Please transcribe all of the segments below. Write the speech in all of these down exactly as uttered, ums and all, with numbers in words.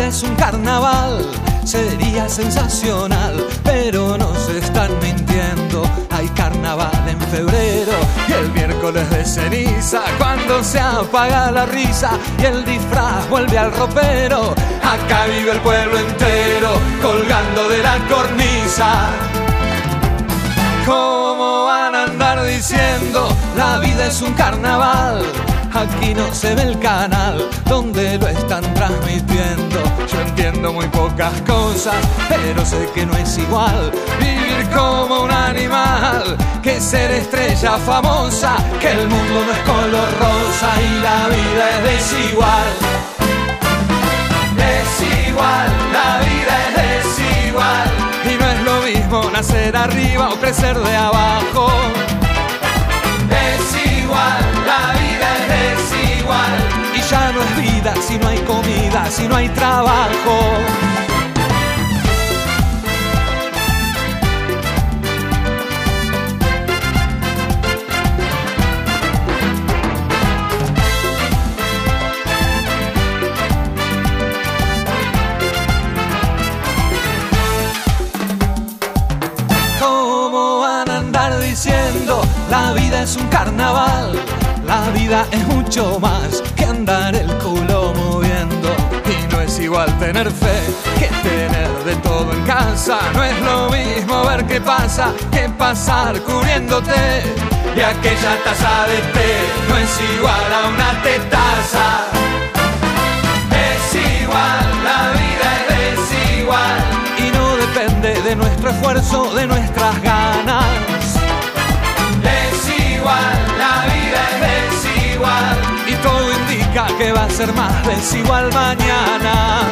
es un carnaval, sería sensacional, pero nos están mintiendo. Hay carnaval en febrero y el miércoles de ceniza, cuando se apaga la risa y el disfraz vuelve al ropero. Acá vive el pueblo entero colgando de la cornisa. ¿Cómo van a andar diciendo la vida es un carnaval? Aquí no se ve el canal donde lo están transmitiendo. Yo entiendo muy pocas cosas, pero sé que no es igual vivir como un animal que ser estrella famosa, que el mundo no es color rosa y la vida es desigual. Desigual, la vida es desigual. Y no es lo mismo nacer arriba o crecer de abajo. Desigual, la vida es desigual. Y ya no es vida si no hay comida, si no hay trabajo. Diciendo la vida es un carnaval, la vida es mucho más que andar el culo moviendo. Y no es igual tener fe que tener de todo en casa. No es lo mismo ver qué pasa que pasar cubriéndote. Y aquella taza de té no es igual a una tetaza. Es igual, la vida es desigual. Y no depende de nuestro esfuerzo, de nuestras ganas. La vida es desigual y todo indica que va a ser más desigual mañana.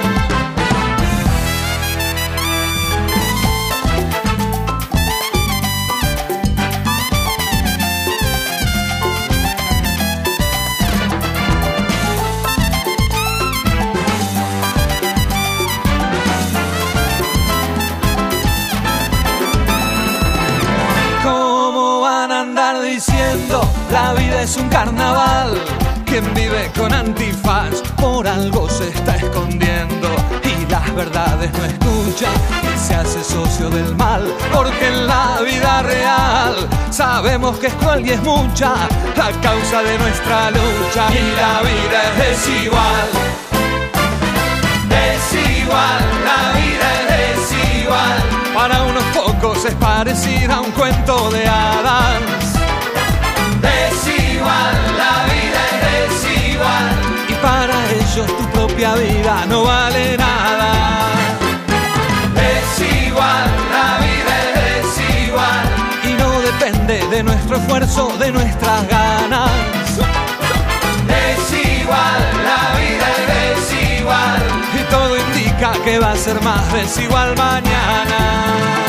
Diciendo la vida es un carnaval, quien vive con antifaz por algo se está escondiendo y las verdades no escucha y se hace socio del mal, porque en la vida real sabemos que es cruel y es mucha la causa de nuestra lucha. Y la vida es desigual, desigual, la vida es desigual. Para unos pocos es parecida a un cuento de hadas. Desigual, la vida es desigual. Y para ellos tu propia vida no vale nada. Desigual, la vida es desigual. Y no depende de nuestro esfuerzo, de nuestras ganas. Desigual, la vida es desigual. Y todo indica que va a ser más desigual mañana.